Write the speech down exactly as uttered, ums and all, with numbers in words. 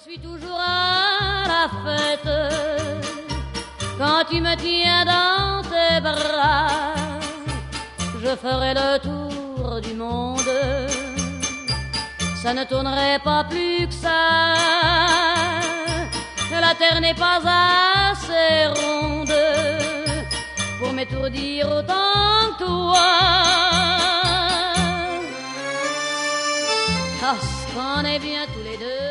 suis toujours à la fête quand tu me tiens dans tes bras. Je ferai le tour du monde, ça ne tournerait pas plus que ça. La terre n'est pas assez ronde pour m'étourdir autant que toi. Parce qu'on est bien tous les deux